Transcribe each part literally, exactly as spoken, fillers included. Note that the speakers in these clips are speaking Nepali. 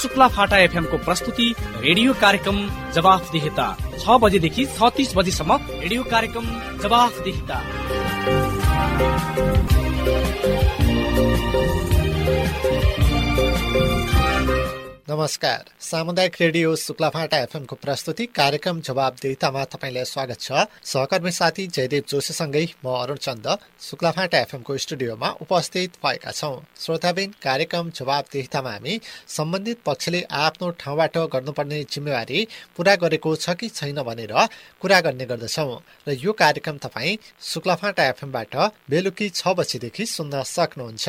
शुक्ला फाटा एफएम को प्रस्तुति रेडियो कार्यक्रम जवाफदेहिता छ बजेदेखि छत्तीस बजेसम्म रेडियो कार्यक्रम जवाफदेहिता। नमस्कार, सामुदायिक रेडियो शुक्लाफाटा एफएम को प्रस्तुति कार्यक्रम जवाबदेहितामा तपाईलाई स्वागत छ। सहकर्मी साथी जयदेव जोशीसँगै म अरुण चन्द शुक्लाफाटा एफएम को स्टुडियोमा उपस्थित भएका छौं। श्रोताबिन, कार्यक्रम जवाबदेहितामा हामी सम्बन्धित पक्षले आफ्नो ठाउँबाट गर्नुपर्ने जिम्मेवारी पूरा गरेको छ कि छैन भनेर कुरा गर्ने गर्दछौं र यो कार्यक्रम तपाईँ शुक्लाफाटा एफएमबाट बेलुकी छ बजेदेखि सुन्न सक्नुहुन्छ।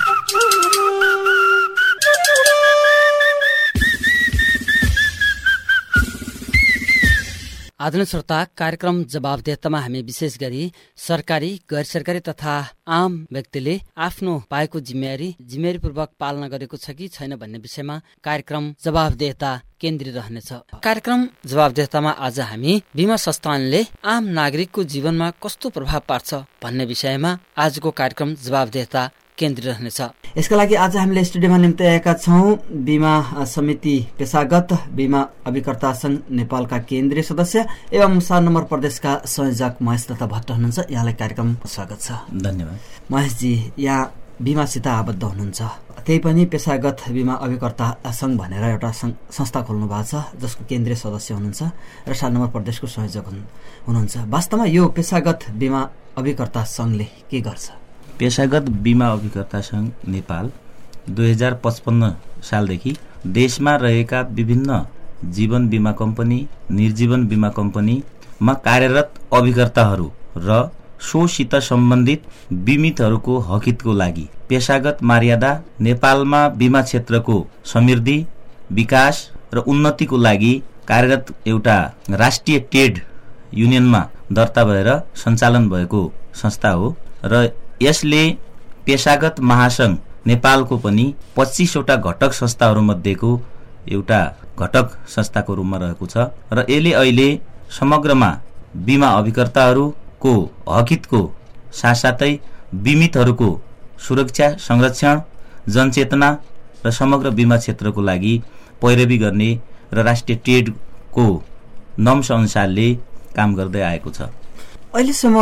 आदरणीय श्रोता, कार्यक्रम जवाबदेहितामा हामी विशेष गरी सरकारी, गैर सरकारी तथा आम व्यक्तिले आफ्नो पाएको जिम्मेवारी जिम्मेवारीपूर्वक पालना गरेको छ कि छैन भन्ने विषयमा कार्यक्रम जवाबदेहिता केन्द्रित रहनेछ। कार्यक्रम जवाबदेहितामा आज हामी बीमा संस्थानले आम नागरिकको जीवनमा कस्तो प्रभाव पार्छ भन्ने विषयमा आजको कार्यक्रम जवाबदेहिता केन्द्रित रहनेछ। यसका लागि आज हामीले स्टुडियोमा निम्ति आएका छौं बीमा समिति पेशागत बीमा अभिकर्ता संघ नेपालका केन्द्रीय सदस्य एवं सात नम्बर प्रदेशका संयोजक महेश दत्त भट्ट हुनुहुन्छ। यहाँलाई कार्यक्रम स्वागत छ। धन्यवाद। महेशजी, यहाँ बीमासित आबद्ध हुनुहुन्छ, त्यही पनि पेशागत बीमा अभिकर्ता संघ भनेर एउटा संस्था खोल्नु भएको छ जसको केन्द्रीय सदस्य हुनुहुन्छ र सात नम्बर प्रदेशको संयोजक हुनुहुन्छ। वास्तवमा यो पेशागत बीमा अभिकर्ता संघले के गर्छ? पेशागत बीमा अभिकर्ता संघ नेपाल दुई हजार पचपन्न सालदेखि देशमा रहेका विभिन्न जीवन बीमा कम्पनी, निर्जीवन बीमा कम्पनीमा कार्यरत अभिकर्ताहरू र सोसित सम्बन्धित बीमितहरूको हकितको लागि पेशागत मर्यादा नेपालमा बीमा क्षेत्रको समृद्धि, विकास र उन्नतिको लागि कार्यरत एउटा राष्ट्रिय ट्रेड युनियनमा दर्ता भएर सञ्चालन भएको संस्था हो र यसले पेशागत महासंघ नेपालको पनि पच्चीसवटा घटक संस्थाहरू मध्येको एउटा घटक संस्थाको रूपमा रहेको छ र यसले अहिले समग्रमा बीमा अभिकर्ताहरूको हकितको साथसाथै बीमितहरूको सुरक्षा, संरक्षण, जनचेतना र समग्र बीमा क्षेत्रको लागि पैरवी गर्ने र राष्ट्रिय ट्रेडको नम्स अनुसारले काम गर्दै आएको छ। अहिलेसम्म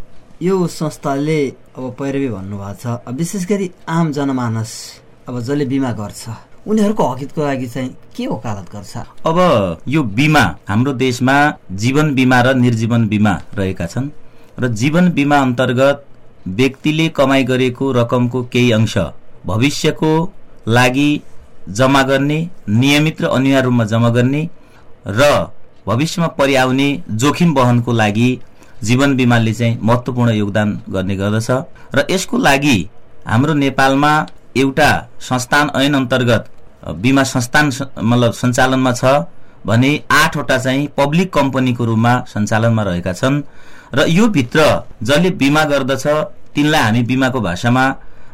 यो संस्थाले अब पैरवी भन्नुभएको छ, विशेष गरी आम जनमानस अब जसले बिमा गर्छ उनीहरूको हकितको लागि चाहिँ के वकालत गर्छ? अब यो बिमा हाम्रो देशमा जीवन बिमा र निर्जीवन बिमा रहेका छन् र जीवन बिमा अन्तर्गत व्यक्तिले कमाई गरेको रकमको केही अंश भविष्यको लागि जम्मा गर्ने, नियमित र अनिवार्य रूपमा जम्मा गर्ने र भविष्यमा परिआउने जोखिम वहनको लागि जीवन बिमाले चाहिँ महत्त्वपूर्ण योगदान गर्ने गर्दछ र यसको लागि हाम्रो नेपालमा एउटा संस्थान ऐन अन्तर्गत बिमा संस्थान मतलब सञ्चालनमा छ भने आठवटा चाहिँ पब्लिक कम्पनीको रूपमा सञ्चालनमा रहेका छन् र यो भित्र जसले बिमा गर्दछ तिनलाई हामी बिमाको भाषामा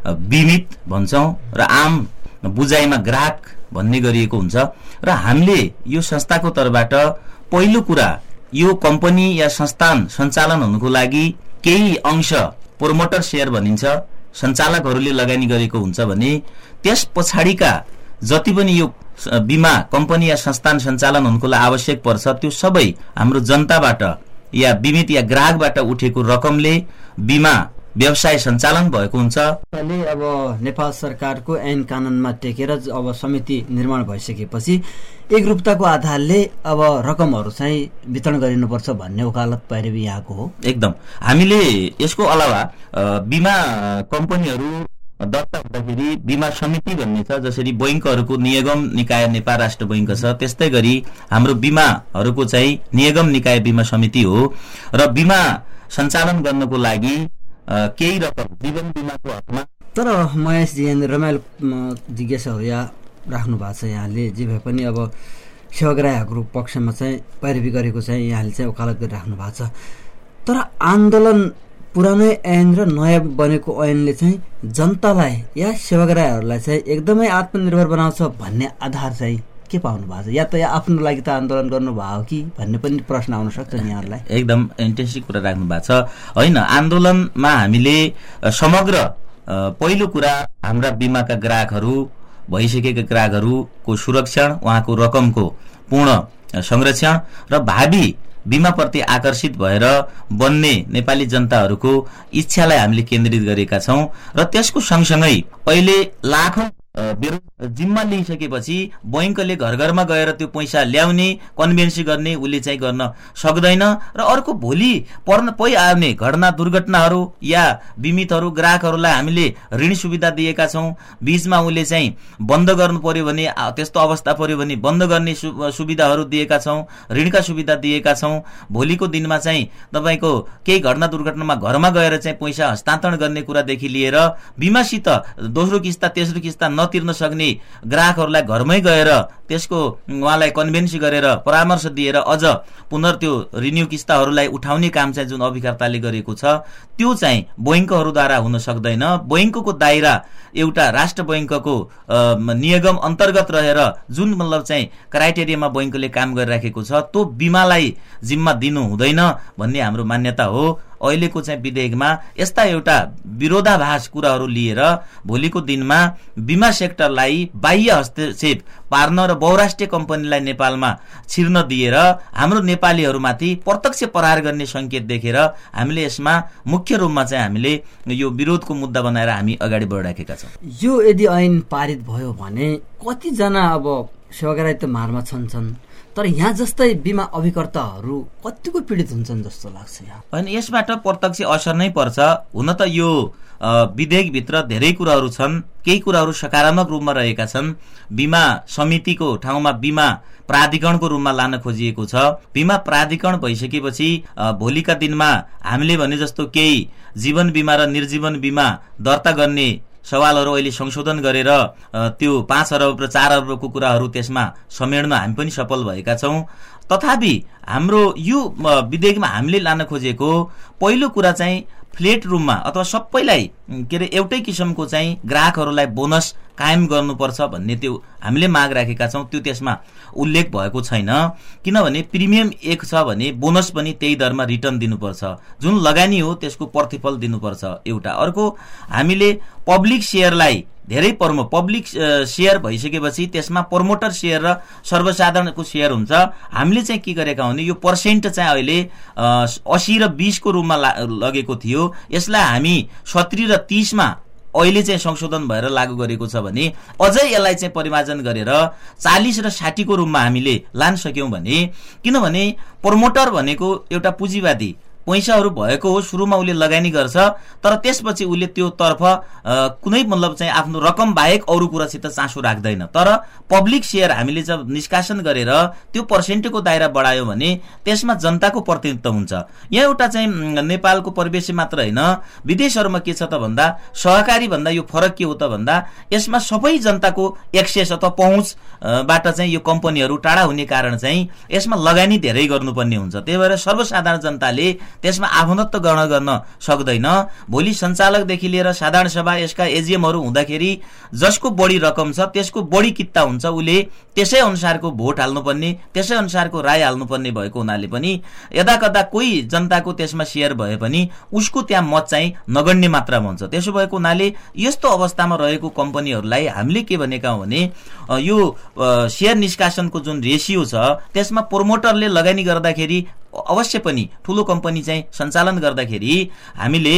बीमित भन्छौं र आम बुझाइमा ग्राहक भन्ने गरिएको हुन्छ र हामीले यो संस्थाको तर्फबाट पहिलो कुरा यो कम्पनी या संस्थान सञ्चालन हुनुको लागि केही अंश प्रोमोटर शेयर भनिन्छ, सञ्चालकहरूले लगानी गरेको हुन्छ भने त्यस पछाडिका जति पनि यो बिमा कम्पनी या संस्थान सञ्चालन हुनुको लागि आवश्यक पर्छ त्यो सबै हाम्रो जनताबाट या बीमित या ग्राहकबाट उठेको रकमले बिमा व्यवसाय सञ्चालन भएको हुन्छ। अब नेपाल सरकारको ऐन कानूनमा टेकेर अब समिति निर्माण भइसकेपछि एकरूपताको आधारले अब रकमहरू चाहिँ वितरण गरिनुपर्छ भन्ने वकालत पैरवी यहाँको हो। एकदम हामीले यसको अलावा बिमा कम्पनीहरू दर्ता हुँदाखेरि बिमा समिति भन्ने छ, जसरी बैंकहरूको निगम निकाय नेपाल राष्ट्र बैंक छ त्यस्तै गरी हाम्रो बिमाहरूको चाहिँ निगम निकाय बिमा समिति हो र बिमा सञ्चालन गर्नको लागि केही रकम जीवन बिमाको हकमा। तर महेशजी रमाइलो जिज्ञासाहरू यहाँ राख्नु भएको छ यहाँले, जे भए पनि अब सेवाग्राहीहरूको पक्षमा चाहिँ पैरवी गरेको चाहिँ यहाँले चाहिँ वकालत गरिराख्नु भएको छ। तर आन्दोलन पुरानै ऐन र नयाँ बनेको ऐनले चाहिँ जनतालाई या सेवाग्राहीहरूलाई चाहिँ एकदमै आत्मनिर्भर बनाउँछ भन्ने आधार चाहिँ के पाउनु भएको छ? या त या आफ्नो लागि त आन्दोलन गर्नु भयो कि भन्ने पनि प्रश्न आउन सक्छ नि यहाँलाई। एकदम इन्टेन्सिभ कुरा राख्नु भएको छ। होइन, आन्दोलनमा हामीले समग्र पहिलो कुरा हाम्रा बिमाका ग्राहकहरू भइसकेका ग्राहकहरूको सुरक्षण, उहाँको रकमको पूर्ण संरक्षण र भावी बिमाप्रति आकर्षित भएर बन्ने नेपाली जनताहरूको इच्छालाई हामीले केन्द्रित गरेका छौं र त्यसको सँगसँगै अहिले लाखौं जिम्मा लिइसकेपछि बैंकले घर घरमा गएर त्यो पैसा ल्याउने, कन्भेन्सी गर्ने उसले चाहिँ गर्न सक्दैन र अर्को भोलि पर्न पै आउने घटना दुर्घटनाहरू या बिमितहरू ग्राहकहरूलाई हामीले ऋण सुविधा दिएका छौं। बीचमा उसले चाहिँ बन्द गर्नु पर्यो भने, त्यस्तो अवस्था पर्यो भने बन्द गर्ने सुविधाहरू दिएका छौं, ऋणका सुविधा दिएका छौं। भोलिको दिनमा चाहिँ तपाईको केही घटना दुर्घटनामा घरमा गएर चाहिँ पैसा हस्तान्तरण गर्ने कुरादेखि लिएर बिमासित दोस्रो किस्ता तेस्रो किस्ता तिर्न सक्ने ग्राहकहरूलाई घरमै गएर त्यसको उहाँलाई कन्भेन्सी गरेर परामर्श दिएर अझ पुनः त्यो रिन्यू किस्ताहरूलाई उठाउने काम चाहिँ जुन अभिकर्ताले गरेको छ त्यो चाहिँ बैंकहरूद्वारा हुन सक्दैन। बैंकको दायरा एउटा राष्ट्र बैंकको नियम अन्तर्गत रहेर जुन मतलब चाहिँ क्राइटेरियामा बैंकले काम गरिराखेको छ त्यो बिमालाई जिम्मा दिनु हुँदैन भन्ने हाम्रो मान्यता हो। अहिलेको चाहिँ विधेयकमा यस्ता एउटा विरोधाभास कुराहरू लिएर भोलिको दिनमा बिमा सेक्टरलाई बाह्य हस्तक्षेप पार्न र बहुराष्ट्रिय कम्पनीलाई नेपालमा छिर्न दिएर हाम्रो नेपालीहरूमाथि प्रत्यक्ष प्रहार गर्ने संकेत देखेर हामीले यसमा मुख्य रूपमा चाहिँ हामीले यो विरोधको मुद्दा बनाएर हामी अगाडि बढिराखेका छौं। यो यदि ऐन पारित भयो भने कतिजना अब सेवाग्राही त मारमा छन्छन्, तर यहाँ जस्तै बिमा अभिकर्ताहरू कतिको पीडित हुन्छन् जस्तो लाग्छ यहाँ? होइन, यसबाट प्रत्यक्ष असर नै पर्छ। हुन त यो विधेयकभित्र धेरै कुराहरू छन्, केही कुराहरू सकारात्मक रूपमा रहेका छन्। बिमा समितिको ठाउँमा बिमा प्राधिकरणको रूपमा लान खोजिएको छ। बिमा प्राधिकरण भइसकेपछि भोलिका दिनमा हामीले भने जस्तो केही जीवन बिमा र निर्जीवन बिमा दर्ता गर्ने सवालहरू अहिले संशोधन गरेर त्यो पाँच अरब र चार अरबको कुराहरू त्यसमा समेट्न हामी पनि सफल भएका छौं। तथापि हाम्रो यो विधेयकमा हामीले लान खोजेको पहिलो कुरा चाहिँ फ्लेट रूपमा अथवा सबैलाई के अरे एउटै किसिमको चाहिँ ग्राहकहरूलाई बोनस कायम गर्नुपर्छ भन्ने त्यो हामीले माग राखेका छौं। त्यो त्यसमा उल्लेख भएको छैन, किनभने प्रिमियम एक छ भने बोनस पनि त्यही दरमा रिटर्न दिनुपर्छ। जुन लगानी हो त्यसको प्रतिफल दिनुपर्छ एउटा। अर्को, हामीले पब्लिक शेयरलाई धेरै प्रमो पब्लिक शेयर भइसकेपछि त्यसमा प्रमोटर शेयर र सर्वसाधारणको शेयर हुन्छ। हामीले चाहिँ के गरेका भने यो पर्सेन्ट चाहिँ अहिले अस्सी र बीस को रूपमा लगेको थियो, यसलाई हामी सत्तरी र तीस मा अहिले चाहिँ संशोधन भएर लागू गरेको छ भने अझै यसलाई चाहिँ परिमार्जन गरेर चालीस र साठी को रूपमा हामीले लान सक्यौं भने, किनभने प्रमोटर भनेको एउटा पुँजीवादी पैसाहरू भएको हो, सुरुमा उसले लगानी गर्छ तर त्यसपछि उसले त्यो तर्फ कुनै मतलब चाहिँ आफ्नो रकम बाहेक अरू कुरासित चासो राख्दैन। तर पब्लिक शेयर हामीले जब निष्कासन गरेर त्यो पर्सेन्टको दायरा बढायो भने त्यसमा जनताको प्रतिनिधित्व हुन्छ। यहाँ एउटा चाहिँ नेपालको परिवेश मात्र होइन, विदेशहरूमा के छ त भन्दा सहकारी भन्दा यो फरक के हो त भन्दा यसमा सबै जनताको एक्सेस अथवा पहुँचबाट चाहिँ यो कम्पनीहरू टाढा हुने कारण चाहिँ यसमा लगानी धेरै गर्नुपर्ने हुन्छ। त्यही भएर सर्वसाधारण जनताले त्यसमा आफन्तत्व ग्रहण गर्न सक्दैन। भोलि सञ्चालकदेखि लिएर साधारण सभा यसका एजीएमहरू हुँदाखेरि जसको बढी रकम छ त्यसको बढी कित्ता हुन्छ, उसले त्यसै अनुसारको भोट हाल्नुपर्ने, त्यसै अनुसारको राय हाल्नुपर्ने भएको हुनाले पनि यदाकदा कोही जनताको त्यसमा शेयर भए पनि उसको त्यहाँ मत चाहिँ नगण्य मात्रामा हुन्छ। त्यसो भएको हुनाले यस्तो अवस्थामा रहेको कम्पनीहरूलाई हामीले के भनेका हौं भने यो शेयर निष्कासनको जुन रेसियो छ त्यसमा प्रोमोटरले लगानी गर्दाखेरि अवश्य पनि ठूलो कम्पनी चाहिँ सञ्चालन गर्दाखेरि हामीले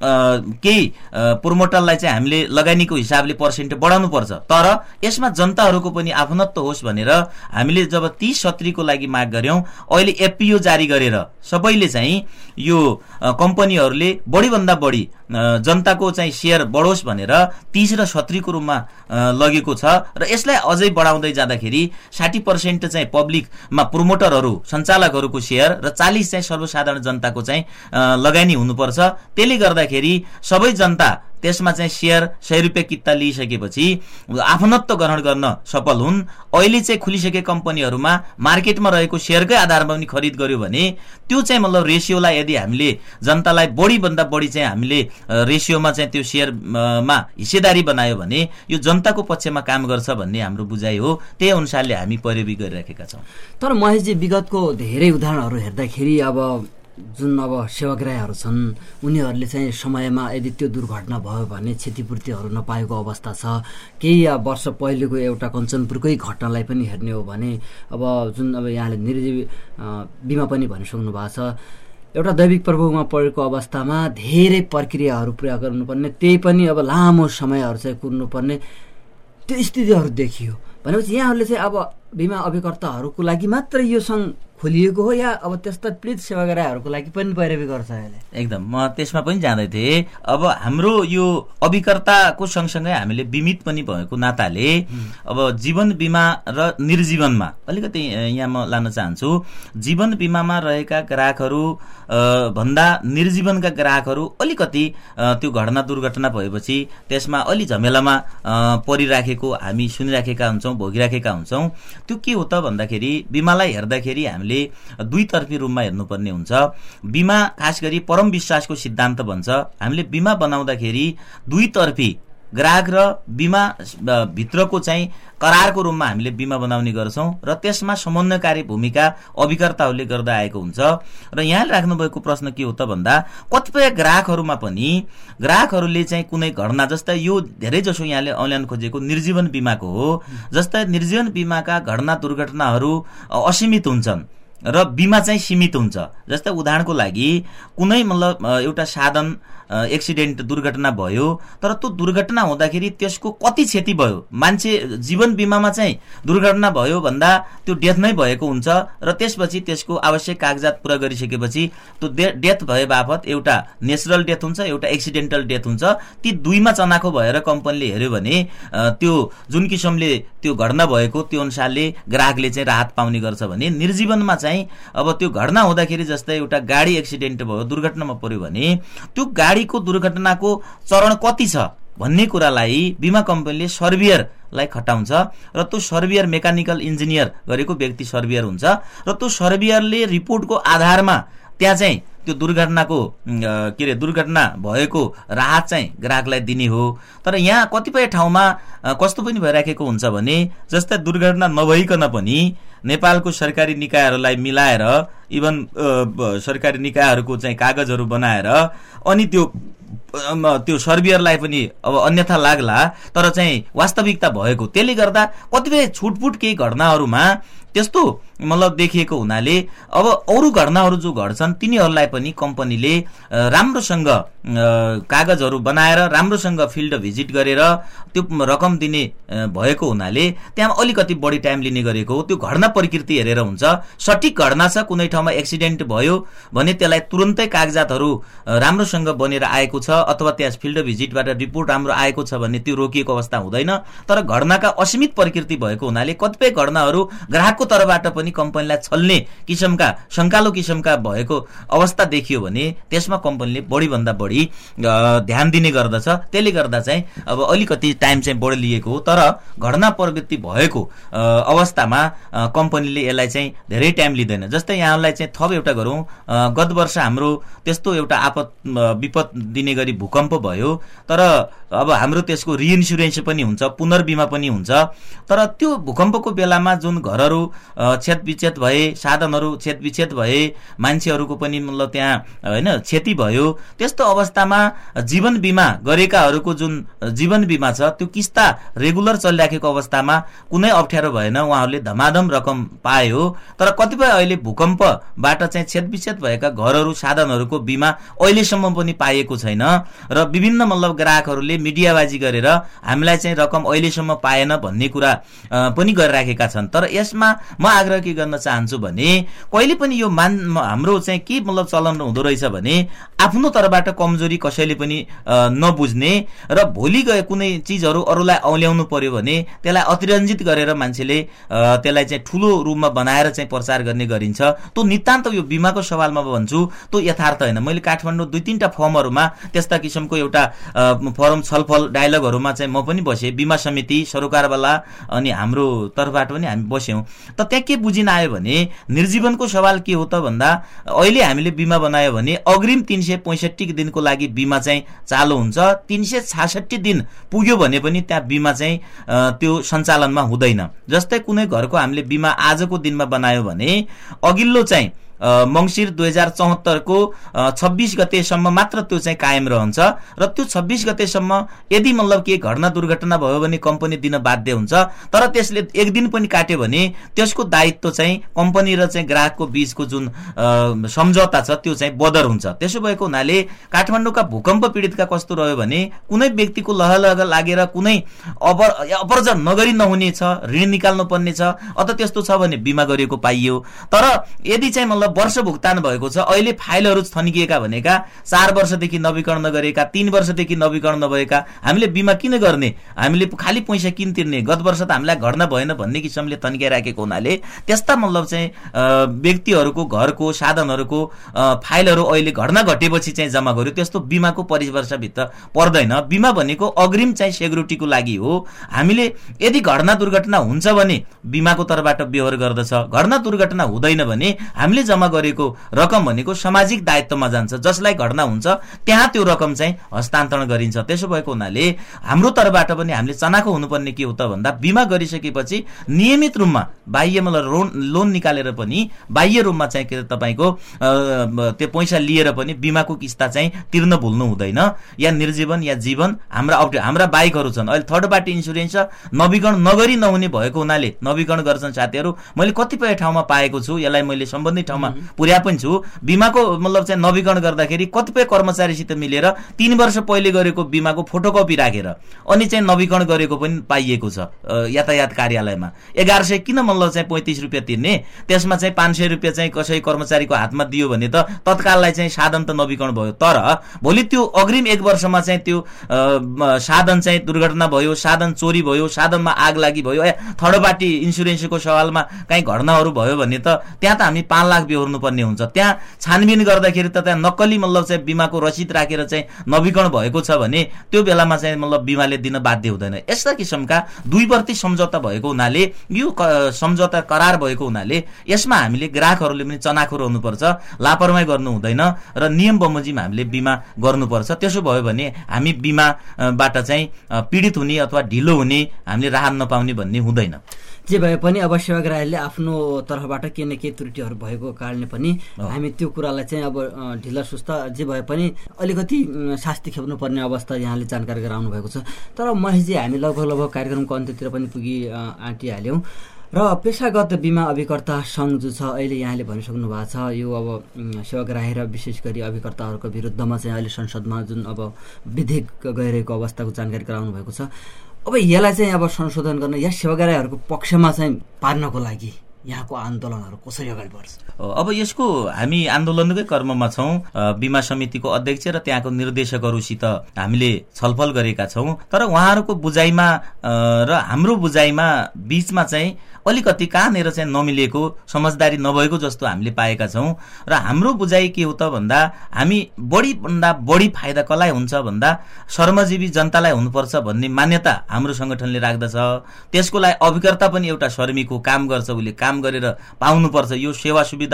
केही प्रोमोटरलाई चाहिँ हामीले लगानीको हिसाबले पर्सेन्ट बढाउनु पर्छ। तर यसमा जनताहरूको पनि आफन्तत्व होस् भनेर हामीले जब तीस सत्तरी को लागि माग गर्यौं, अहिले एफपीओ जारी गरेर सबैले चाहिँ यो कम्पनीहरूले बढी भन्दा बढी जनताको चाहिँ शेयर बढोस् भनेर तीस र सत्तरी को रूपमा लगेको छ र यसलाई अझै बढाउँदै जाँदाखेरि साठी पर्सेन्ट चाहिँ पब्लिकमा प्रोमोटरहरू सञ्चालकहरूको शेयर र चालीस चाहिँ सर्वसाधारण जनताको चाहिँ लगानी हुनुपर्छ। त्यसले गर्दाखेरि सबै जनता त्यसमा चाहिँ शेयर सय रुपियाँ कित्ता लिइसकेपछि आफन्तत्व ग्रहण गर्न सफल हुन्। अहिले चाहिँ खुलिसकेका कम्पनीहरूमा मार्केटमा रहेको शेयरकै आधारमा पनि खरिद गर्यो भने त्यो चाहिँ मतलब रेसियोलाई यदि हामीले जनतालाई बढी भन्दा बढी चाहिँ हामीले रेसियोमा चाहिँ त्यो शेयरमा हिस्सेदारी बनायो भने यो जनताको पक्षमा काम गर्छ भन्ने हाम्रो बुझाइ हो। त्यही अनुसारले हामी परिवर्तन गरिराखेका छौं। तर महेशजी, विगतको धेरै उदाहरणहरू हेर्दाखेरि अब जुन अब सेवाग्राहीहरू छन् उनीहरूले चाहिँ समयमा यदि त्यो दुर्घटना भयो भने क्षतिपूर्तिहरू नपाएको अवस्था छ। केही वर्ष पहिलेको एउटा कञ्चनपुरकै घटनालाई पनि हेर्ने हो भने अब जुन अब यहाँले निर्जीवी बिमा पनि भनिसक्नु भएको छ, एउटा दैविक प्रभावमा परेको अवस्थामा धेरै प्रक्रियाहरू पुरा गर्नुपर्ने, त्यही पनि अब लामो समयहरू चाहिँ कुर्नुपर्ने त्यो स्थितिहरू देखियो भनेपछि यहाँहरूले चाहिँ अब बिमा अभिकर्ताहरूको लागि मात्र यो सङ्घ खोलिएको हो या अब त्यस्ता पीडित सेवाग्राहीहरूको लागि पनि पैरवी गर्छ अहिले? एकदम, म त्यसमा पनि जाँदै थिएँ। अब हाम्रो यो अभिकर्ताको सँगसँगै हामीले बिमित पनि भएको नाताले अब जीवन बिमा र निर्जीवनमा अलिकति यहाँ म लान चाहन्छु। जीवन बिमामा रहेका ग्राहकहरू भन्दा निर्जीवनका ग्राहकहरू अलिकति त्यो घटना दुर्घटना भएपछि त्यसमा अलि झमेलामा परिराखेको हामी सुनिराखेका हुन्छौँ, भोगिराखेका हुन्छौँ। त्यो के हो त भन्दाखेरि बिमालाई हेर्दाखेरि हामीले दुईतर्फी रूपमा हेर्नुपर्ने हुन्छ। बिमा खास गरी परम विश्वासको सिद्धान्त भन्छ। हामीले बिमा बनाउँदाखेरि दुईतर्फी ग्राहक र बिमा भित्रको चाहिँ करारको रूपमा हामीले बिमा बनाउने गर्छौँ र त्यसमा समन्वयकारी भूमिका अभिकर्ताहरूले गर्दा आएको हुन्छ। र यहाँ राख्नुभएको प्रश्न के हो त भन्दा कतिपय ग्राहकहरूमा पनि ग्राहकहरूले चाहिँ कुनै घटना जस्तै यो धेरै जसो यहाँले औल्याउन खोजेको निर्जीवन बिमाको हो, जस्तै निर्जीवन बिमाका घटना दुर्घटनाहरू असीमित हुन्छन् र बिमा चाहिँ सीमित हुन्छ। जस्तै उदाहरणको लागि कुनै मतलब एउटा साधन एक्सिडेन्ट दुर्घटना भयो तर त्यो दुर्घटना हुँदाखेरि त्यसको कति क्षति भयो, मान्छे जीवन बिमामा चाहिँ दुर्घटना भयो भन्दा त्यो डेथ नै भएको हुन्छ र त्यसपछि त्यसको आवश्यक कागजात पुरा गरिसकेपछि त्यो डेथ भए बापत एउटा नेचुरल डेथ हुन्छ, एउटा एक्सिडेन्टल डेथ हुन्छ। ती दुईमा चनाखो भएर कम्पनीले हेर्यो भने त्यो जुन किसिमले त्यो घटना भएको त्यो अनुसारले ग्राहकले चाहिँ राहत पाउने गर्छ भने निर्जीवनमा चाहिँ अब त्यो घटना हुँदाखेरि जस्तै एउटा गाडी एक्सिडेन्ट भयो, दुर्घटनामा पर्यो भने त्यो गाडीको दुर्घटनाको चरण कति छ भन्ने कुरालाई बिमा कम्पनीले सर्भियरलाई खटाउँछ र त्यो सर्भियर मेकानिकल इन्जिनियर गरेको व्यक्ति सर्भियर हुन्छ र त्यो सर्भियरले रिपोर्टको आधारमा त्यहाँ चाहिँ त्यो दुर्घटनाको के अरे दुर्घटना भएको राहत चाहिँ ग्राहकलाई दिने हो। तर यहाँ कतिपय ठाउँमा कस्तो पनि भइराखेको हुन्छ भने जस्तै दुर्घटना नभइकन पनि नेपालको सरकारी निकायहरूलाई मिलाएर इभन सरकारी निकायहरूको चाहिँ कागजहरू बनाएर अनि त्यो त्यो सर्भियरलाई पनि अब अन्यथा लाग्ला तर चाहिँ वास्तविकता भएको, त्यसले गर्दा कतिपय छुटपुट केही घटनाहरूमा त्यस्तो मतलब देखिएको हुनाले अब अरू घटनाहरू जो घट्छन् तिनीहरूलाई पनि कम्पनीले राम्रोसँग कागजहरू बनाएर राम्रोसँग फिल्ड भिजिट गरेर त्यो रकम दिने भएको हुनाले त्यहाँ अलिकति बढी टाइम लिने गरेको हो। त्यो घटना प्रकृति हेरेर हुन्छ। सठिक घटना छ, कुनै ठाउँमा एक्सिडेन्ट भयो भने त्यसलाई तुरन्तै कागजातहरू राम्रोसँग बनेर आएको छ अथवा त्यहाँ फिल्ड भिजिटबाट रिपोर्ट राम्रो आएको छ भने त्यो रोकिएको अवस्था हुँदैन। तर घटनाका असीमित प्रकृति भएको हुनाले कतिपय घटनाहरू ग्राहकको तर्फबाट पनि कम्पनीलाई छल्ने किसिमका शङ्कालु किसिमका भएको अवस्था देखियो भने त्यसमा कम्पनीले बढीभन्दा बढी ध्यान दिने गर्दछ। त्यसले गर्दा चाहिँ अब अलिकति टाइम चाहिँ बढी लिएको हो। तर घटना प्रवृत्ति भएको अवस्थामा कम्पनीले यसलाई चाहिँ धेरै टाइम लिँदैन। जस्तै यहाँलाई चाहिँ थप एउटा गरौँ, गत वर्ष हाम्रो त्यस्तो एउटा आपत विपद दिने गरी भूकम्प भयो तर अब हाम्रो त्यसको रिइन्सुरेन्स पनि हुन्छ, पुनर्बिमा पनि हुन्छ। तर त्यो भूकम्पको बेलामा जुन घरहरू क्षतविक्षत भए, साधनहरू क्षतविक्षत भए, मान्छेहरूको पनि मतलब त्यहाँ होइन क्षति भयो, त्यस्तो अवस्थामा जीवन बिमा गरेकाहरूको जुन जीवन बिमा छ त्यो किस्ता रेगुलर चलिराखेको अवस्थामा कुनै अप्ठ्यारो भएन, उहाँहरूले धमाधम रकम पायो। तर कतिपय अहिले भूकम्पबाट चाहिँ क्षतविक्षत भएका घरहरू साधनहरूको बिमा अहिलेसम्म पनि पाइएको छैन र विभिन्न मतलब ग्राहकहरूले मिडियाबाजी गरेर हामीलाई चाहिँ रकम अहिलेसम्म पाएन भन्ने कुरा पनि गरिराखेका छन्। तर यसमा म आग्रह के गर्न चाहन्छु भने कहिले पनि यो मान हाम्रो चाहिँ के मतलब चलन हुँदो रहेछ भने आफ्नो तर्फबाट कमजोरी कसैले पनि नबुझ्ने र भोलि गए कुनै चिजहरू अरूलाई औल्याउनु पर्यो भने त्यसलाई अतिरञ्जित गरेर मान्छेले त्यसलाई चाहिँ ठुलो रूपमा बनाएर चाहिँ प्रचार गर्ने गरिन्छ। त्यो नितान्त यो बिमाको सवालमा भन्छु त्यो यथार्थ होइन। मैले काठमाडौँ दुई तीनटा फर्महरूमा त्यस्ता किसिमको एउटा फर्म छलफल डायलगहरूमा चाहिँ म पनि बसेँ, बिमा समिति सरोकारवाला अनि हाम्रो तर्फबाट पनि हामी बस्यौँ। त त्यहाँ के बुझिन आयो भने निर्जीवनको सवाल के हो त भन्दा अहिले हामीले बिमा बनायो भने अग्रिम तीन सय पैँसठी दिनको लागि बिमा चाहिँ चालु हुन्छ। तीन सय छासठी दिन पुग्यो भने पनि त्यहाँ बिमा चाहिँ त्यो सञ्चालनमा हुँदैन। जस्तै कुनै घरको हामीले बिमा आजको दिनमा बनायो भने अघिल्लो चाहिँ मङ्सिर दुई हजार चौहत्तरको छब्बिस गतेसम्म मात्र त्यो चाहिँ कायम रहन्छ र त्यो छब्बिस गतेसम्म यदि मतलब के घटना दुर्घटना भयो भने कम्पनी दिन बाध्य हुन्छ। तर त्यसले एक दिन पनि काट्यो भने त्यसको दायित्व चाहिँ कम्पनी र चाहिँ ग्राहकको बीचको जुन सम्झौता छ त्यो चाहिँ बदर हुन्छ। त्यसो भएको हुनाले काठमाडौँका भूकम्प पीडितका कस्तो रह्यो भने कुनै व्यक्तिको लहलह लागेर कुनै अपरजन नगरी नहुने छ, ऋण निकाल्नु पर्ने छ अथवा त्यस्तो छ भने बिमा गरिएको पाइयो। तर यदि चाहिँ मतलब वर्ष भुक्तान भएको छ, अहिले फाइलहरू थन्किएका भनेका चार वर्षदेखि नवीकरण नगरेका, तीन वर्षदेखि नवीकरण नभएका, हामीले बिमा किन गर्ने, हामीले खालि पैसा किन तिर्ने, गत वर्ष त हामीलाई घट्न भएन भन्ने किसिमले थन्किराखेको हुनाले त्यस्ता मतलब चाहिँ व्यक्तिहरूको घरको साधनहरूको फाइलहरू अहिले घटना घटेपछि चाहिँ जम्मा गर्यो, त्यस्तो बिमाको परिभाषाभित्र पर्दैन। बिमा भनेको अग्रिम चाहिँ सेक्युरिटीको लागि हो। हामीले यदि घटना दुर्घटना हुन्छ भने बिमाको तर्फबाट व्यवहार गर्दछ, घटना दुर्घटना हुँदैन भने हामीले जम्मा गरेको रकम भनेको सामाजिक दायित्वमा जान्छ, जसलाई घटना हुन्छ त्यहाँ त्यो रकम चाहिँ हस्तान्तरण गरिन्छ। त्यसो भएको हुनाले हाम्रो तर्फबाट पनि हामीले चनाखो हुनुपर्ने के हो त भन्दा बिमा गरिसकेपछि नियमित रूपमा बाह्य मतलब लोन निकालेर पनि बाह्य रूपमा चाहिँ के तपाईँको त्यो पैसा लिएर पनि बिमाको किस्ता चाहिँ तिर्न भुल्नु हुँदैन। या निर्जीवन या जीवन हाम्रा हाम्रा बाइकहरू छन्, अहिले थर्ड पार्टी इन्सुरेन्स नवीकरण नगरी नहुने भएको हुनाले नवीकरण गर्छन् साथीहरू। मैले कतिपय ठाउँमा पाएको छु, यसलाई मैले सम्बन्धित ठाउँमा पुर्या पनि छु। बिमाको मतलब चाहिँ नवीकरण गर्दाखेरि कतिपय कर्मचारीसित मिलेर तीन वर्ष पहिले गरेको बिमाको फोटोकपी राखेर अनि चाहिँ नवीकरण गरेको पनि पाइएको छ यातायात कार्यालयमा। एघार सय किन मतलब चाहिँ पैँतिस रुपियाँ तिर्ने, त्यसमा चाहिँ पाँच सय रुपियाँ चाहिँ कसै कर्मचारीको हातमा दियो भने त तत्काललाई चाहिँ साधन त नवीकरण भयो। तर भोलि त्यो अग्रिम एक वर्षमा चाहिँ त्यो साधन चाहिँ दुर्घटना भयो, साधन चोरी भयो, साधनमा आग लागि भयो, थर्ड पार्टी इन्सुरेन्सको सवालमा कहीँ घटनाहरू भयो भने त त्यहाँ त हामी पाँच लाख बेहोर्नु पर्ने हुन्छ। त्यहाँ छानबिन गर्दाखेरि त त्यहाँ नक्कली मतलब चाहिँ बिमाको रसिद राखेर चाहिँ नवीकरण भएको छ भने त्यो बेलामा चाहिँ मतलब बिमाले दिन बाध्य हुँदैन। यस्ता किसिमका दुईवर्ती सम्झौता भएको हुनाले, यो सम्झौता करार भएको हुनाले यसमा हामीले ग्राहकहरूले पनि चनाखो रहनुपर्छ, लापरवाही गर्नु हुँदैन र नियम बमोजिम हामीले बिमा गर्नुपर्छ। त्यसो भयो भने हामी बिमाबाट चाहिँ पीडित हुने अथवा ढिलो हुने, हामीले राहत नपाउने भन्ने हुँदैन। जे भए पनि अब सेवाग्राहीले आफ्नो तर्फबाट केही न केही त्रुटिहरू भएको कारणले पनि हामी त्यो कुरालाई चाहिँ अब ढिला सुस्ता जे भए पनि अलिकति शास्ति खेप्नु पर्ने अवस्था यहाँले जानकारी गराउनु भएको छ। तर महेशजी, हामी लगभग लगभग कार्यक्रमको अन्त्यतिर पनि पुगी आँटिहाल्यौँ र पेसागत बिमा अभिकर्ता सङ्घ जो छ अहिले यहाँले भनिसक्नु भएको छ, यो अब सेवाग्राही र विशेष गरी अभिकर्ताहरूको विरुद्धमा चाहिँ अहिले संसदमा जुन अब विधेयक गइरहेको अवस्थाको जानकारी गराउनु भएको छ। अब यसलाई चाहिँ अब संशोधन गर्न या सेवाग्राहीहरूको पक्षमा चाहिँ पार्नको लागि यहाँको आन्दोलनहरू कसरी अगाडि बढ्छ? अब यसको हामी आन्दोलनकै क्रममा छौँ। बिमा समितिको अध्यक्ष र त्यहाँको निर्देशकहरूसित हामीले छलफल गरेका छौँ। तर उहाँहरूको बुझाइमा र हाम्रो बुझाइमा बीचमा चाहिँ अलिकति कहाँनिर चाहिँ नमिलेको, समझदारी नभएको जस्तो हामीले पाएका छौँ। र हाम्रो बुझाइ के हो त भन्दा हामी बढी भन्दा बढी फाइदा कसलाई हुन्छ भन्दा श्रमजीवी जनतालाई हुनुपर्छ भन्ने मान्यता हाम्रो संगठनले राख्दछ। त्यसको लागि अभिकर्ता पनि एउटा श्रमिक हो, काम गर्छ, उसले काम गरेर पाउनुपर्छ। यो सेवा सुविधा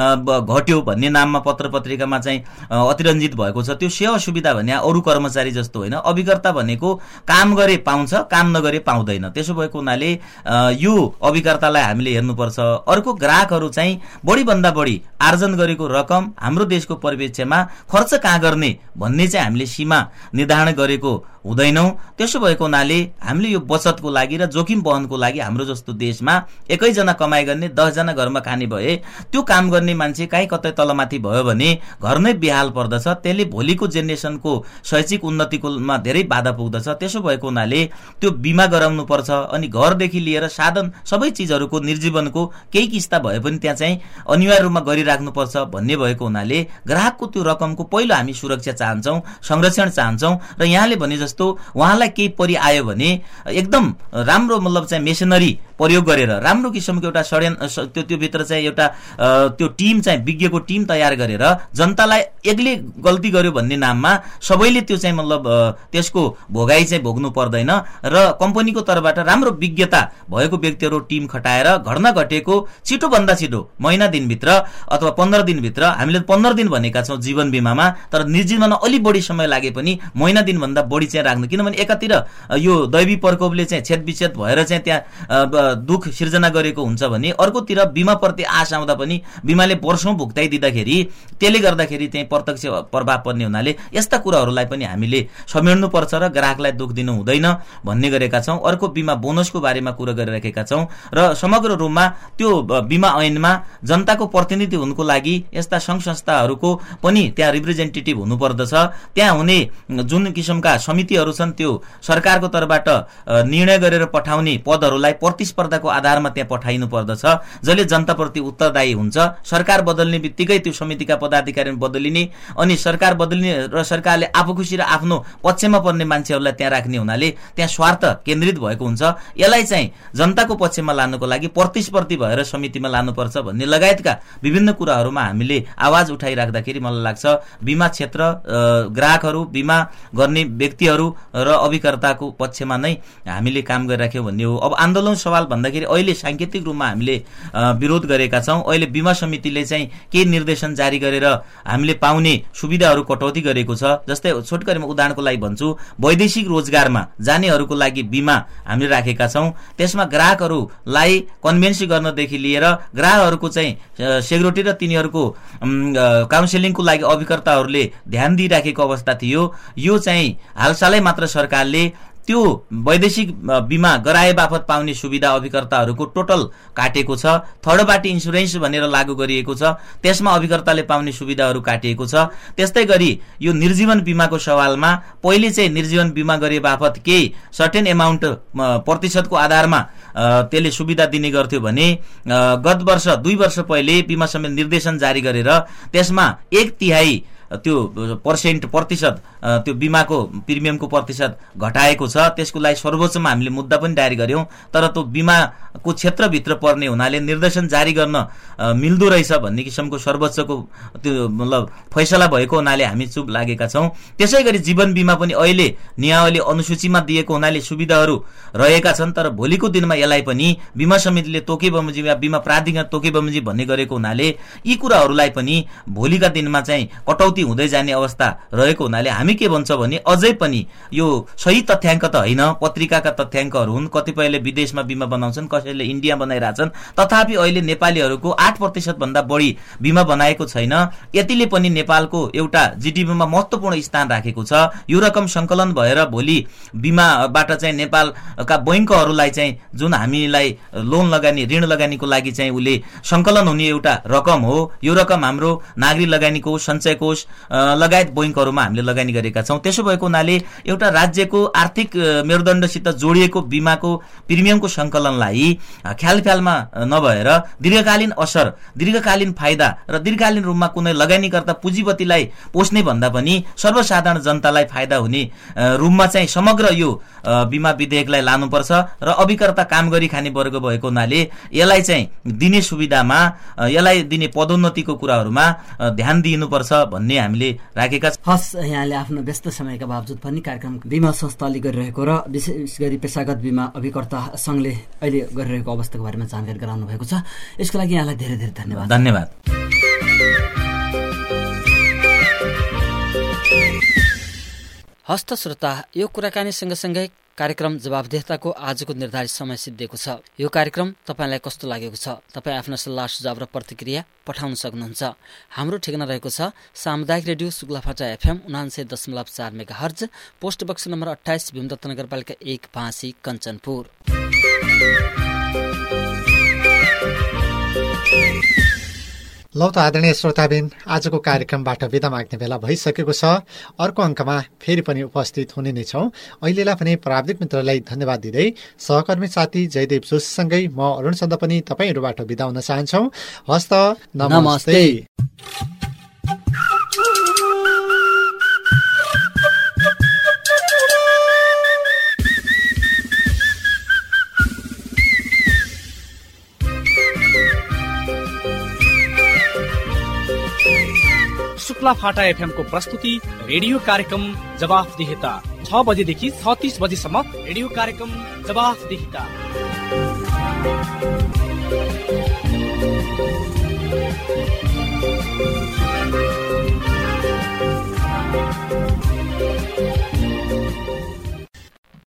घट्यो भन्ने नाममा पत्र पत्रिकामा चाहिँ अतिरञ्जित भएको छ। त्यो सेवा सुविधा भने अरू कर्मचारी जस्तो होइन, अभिकर्ता भनेको काम गरे पाउँछ, काम नगरे पाउँदैन। त्यसो भएको हुनाले यो अभिकर्तालाई हामीले हेर्नुपर्छ। अर्को ग्राहकहरू चाहिँ बढी भन्दा बढी आर्जन गरेको रकम हाम्रो देशको परिप्रेक्ष्यमा खर्च कहाँ गर्ने भन्ने चाहिँ हामीले सीमा निर्धारण गरेको हुँदैनौँ। त्यसो भएको हुनाले हामीले यो बचतको लागि र जोखिम वहनको लागि हाम्रो जस्तो देशमा एकैजना कमाइ गर्ने दसजना घरमा खाने भए त्यो काम गर्ने मान्छे काहीँ कतै तलमाथि भयो भने घर नै बेहाल पर्दछ। त्यसले भोलिको जेनेरेसनको शैक्षिक उन्नतिकोमा धेरै बाधा पुग्दछ। त्यसो भएको हुनाले त्यो बिमा गराउनु पर्छ। अनि घरदेखि लिएर साधन सबै चिजहरूको निर्जीवनको केही किस्ता भए पनि त्यहाँ चाहिँ अनिवार्य रूपमा गरिराख्नुपर्छ भन्ने भएको हुनाले ग्राहकको त्यो रकमको पहिलो हामी सुरक्षा चाहन्छौँ, संरक्षण चाहन्छौँ। र यहाँले भने जस्तो उहाँलाई केही परि आयो भने एकदम राम्रो मतलब चाहिँ मेसिनरी प्रयोग गरेर राम्रो किसिमको एउटा षड्यन्त्र त्यो त्यो भित्र चाहिँ एउटा त्यो टिम चाहिँ विज्ञको टिम तयार गरेर जनतालाई एक्लै गल्ती गर्यो भन्ने नाममा सबैले त्यो चाहिँ मतलब त्यसको भोगाई चाहिँ भोग्नु पर्दैन। र कम्पनीको तर्फबाट राम्रो विज्ञता भएको व्यक्तिहरू टिम खटाएर घटना घटेको छिटोभन्दा छिटो महिना दिनभित्र अथवा पन्ध्र दिनभित्र, हामीले पन्ध्र दिन भनेका छौँ जीवन बिमामा, तर निर्जीवनमा अलिक बढी समय लागे पनि महिना दिनभन्दा बढी चाहिँ राख्नु। किनभने एकातिर यो दैवी प्रकोपले चाहिँ छेद विच्छेद भएर चाहिँ त्यहाँ दुख सिर्जना गरेको हुन्छ भने अर्कोतिर बिमाप्रति आश आउँदा पनि बिमाले वर्षौं भुक्ताइदिँदाखेरि त्यसले गर्दाखेरि चाहिँ प्रत्यक्ष प्रभाव पर्ने हुनाले यस्ता कुराहरूलाई पनि हामीले समेट्नु पर्छ र ग्राहकलाई दुख दिनु हुँदैन भन्ने गरेका छौं। अर्को बिमा बोनसको बारेमा कुरा गरिराखेका छौं र समग्र रूपमा त्यो बिमा ऐनमा जनताको प्रतिनिधि हुनुको लागि यस्ता संघ संस्थाहरूको पनि त्यहाँ रिप्रेजेन्टेटिभ हुनुपर्दछ। त्यहाँ हुने जुन किसिमका समितिहरू छन् त्यो सरकारको तर्फबाट निर्णय गरेर पठाउने पदहरूलाई प्रतिस्पर्धाको आधारमा त्यहाँ पठाइनु पर्दछ, जसले जनताप्रति उत्तरदायी हुन्छ। सरकार बदल्ने बित्तिकै त्यो समितिका पदाधिकारी बदलिने अनि सरकार बदलिने र सरकारले आफू खुसी र आफ्नो पक्षमा पर्ने मान्छेहरूलाई त्यहाँ राख्ने हुनाले त्यहाँ स्वार्थ केन्द्रित भएको हुन्छ। यसलाई चाहिँ जनताको पक्षमा लानुको लागि प्रतिस्पर्धी भएर समितिमा लानुपर्छ भन्ने लगायतका विभिन्न कुराहरूमा हामीले आवाज उठाइराख्दाखेरि मलाई लाग्छ बिमा क्षेत्र, ग्राहकहरू, बिमा गर्ने व्यक्तिहरू र अभिकर्ताको पक्षमा नै हामीले काम गरिराख्यौँ भन्ने हो। अब आन्दोलन सवाल भन्दाखेरि अहिले सांकेतिक रूपमा हामीले विरोध गरेका छौँ। अहिले बिमा समितिले चाहिँ के निर्देशन जारी गरेर हामीले पाउने सुविधाहरू कटौती गरेको छ। जस्तै छोटकरीमा उदाहरणको लागि भन्छु, वैदेशिक रोजगारमा जानेहरूको लागि बिमा हामीले राखेका छौँ। त्यसमा ग्राहकहरूलाई कन्भिन्स गर्नदेखि लिएर ग्राहकहरूको चाहिँ सेक्युरिटी र तिनीहरूको काउन्सिलिङको लागि अभिकर्ताहरूले ध्यान दिइराखेको अवस्था थियो। यो चाहिँ हालसालै मात्र सरकारले त्यो वैदेशिक बिमा गराए बापत पाउने सुविधा अभिकर्ताहरूको टोटल काटेको छ। थर्ड पार्टी इन्सुरेन्स भनेर लागू गरिएको छ, त्यसमा अभिकर्ताले पाउने सुविधाहरू काटिएको छ। त्यस्तै गरी यो निर्जीवन बिमाको सवालमा पहिले चाहिँ निर्जीवन बिमा गरे बापत केही सर्टेन एमाउन्ट प्रतिशतको आधारमा त्यसले सुविधा दिने गर्थ्यो भने गत वर्ष दुई वर्ष पहिले बिमा समिति निर्देशन जारी गरेर त्यसमा एक तिहाई त्यो पर्सेन्ट प्रतिशत त्यो बिमाको प्रिमियमको प्रतिशत घटाएको छ। त्यसको लागि सर्वोच्चमा हामीले मुद्दा पनि दायर गर्यौं, तर त्यो बिमाको क्षेत्रभित्र पर्ने हुनाले निर्देशन जारी गर्न मिल्दो रहेछ भन्ने किसिमको सर्वोच्चको त्यो मतलब फैसला भएको हुनाले हामी चुप लागेका छौं। त्यसै गरी जीवन बिमा पनि अहिले नियावली अनुसूचीमा दिएको हुनाले सुविधाहरू रहेका छन्, तर भोलिको दिनमा यसलाई पनि बिमा समितिले तोके बमोजिम या बिमा प्राधिकरण तोके बमोजिम भन्ने गरेको हुनाले यी कुराहरूलाई पनि भोलिका दिनमा चाहिँ कटौती हुँदै जाने अवस्था रहेको हुनाले हामी के भन्छ भने अझै पनि यो सही तथ्याङ्क त होइन, पत्रिकाका तथ्याङ्कहरू हुन्। कतिपयले विदेशमा बिमा बनाउँछन्, कसैले इन्डिया बनाइरहेछन्, तथापि अहिले नेपालीहरूको आठ प्रतिशत भन्दा बढी बिमा बनाएको छैन। यतिले पनि नेपालको एउटा जीडीपीमा महत्वपूर्ण स्थान राखेको छ। यो रकम संकलन भएर भोलि बिमाबाट चाहिँ नेपालका बैंकहरूलाई चाहिँ जुन हामीलाई लोन लगानी ऋण लगानीको लागि चाहिँ उसले संकलन हुने एउटा रकम हो, यो रकम हाम्रो नागरिक लगानी कोष, सञ्चय कोष लगायत बैंकहरूमा हामीले लगानी गरेका छौं। त्यसो भएको हुनाले एउटा राज्यको आर्थिक मेरुदण्डसित जोडिएको बिमाको प्रिमियमको संकलनलाई ख्यालख्यालमा नभएर दीर्घकालीन असर, दीर्घकालीन फाइदा र दीर्घकालीन रूपमा कुनै लगानीकर्ता पुँजीपतिलाई पोस्ने भन्दा पनि सर्वसाधारण जनतालाई फाइदा हुने रूपमा चाहिँ समग्र यो बिमा विधेयकलाई लानुपर्छ र अभिकर्ता काम गरी खाने वर्ग भएको हुनाले यसलाई चाहिँ दिने सुविधामा, यसलाई दिने पदोन्नतिको कुराहरूमा ध्यान दिनुपर्छ भन्ने हामीले राखेका छौं। हस्, यहाँले आफ्नो व्यस्त समयका बावजुद पनि कार्यक्रम बिमा संस्थाले गरिरहेको र विशेष गरी पेशागत बिमा अभिकर्ता संघले अहिले गरिरहेको अवस्थाको बारेमा जानकारी गराउनु भएको छ। यसको लागि यहाँलाई धेरै धेरै धन्यवाद। धन्यवाद। हस्त श्रोता, यो कुराकानी सँगसँगै कार्यक्रम जवाबदेहताको आजको निर्धारित समय सिद्धिएको छ। यो कार्यक्रम तपाईलाई कस्तो लागेको छ? तपाईँ आफ्ना सल्लाह सुझाव र प्रतिक्रिया पठाउन सक्नुहुन्छ। हाम्रो ठेगाना रहेको छ सामुदायिक रेडियो सुक्लाफाटा एफएम उनान्सय दशमलव चार megahertz, post box number अठाइस, भीमदत्त नगरपालिका एक, भाँसी, कञ्चनपुर। लौ त आदरणीय श्रोताबिन, आजको कार्यक्रमबाट बिदा माग्ने बेला भइसकेको छ। अर्को अङ्कमा फेरि पनि उपस्थित हुने नै छौँ। अहिलेलाई पनि प्राविधिक मित्रलाई धन्यवाद दिँदै सहकर्मी साथी जयदेव जोशीसँगै म अरुण चन्द पनि तपाईँहरूबाट बिदा हुन चाहन्छौँ। हस्त नमस्ते। शुक्लाफाटा एफएम को प्रस्तुति रेडियो कार्यक्रम जवाफदेहिता छ बजेदेखि छ तीस बजेसम्म रेडियो कार्यक्रम जवाफदेहिता।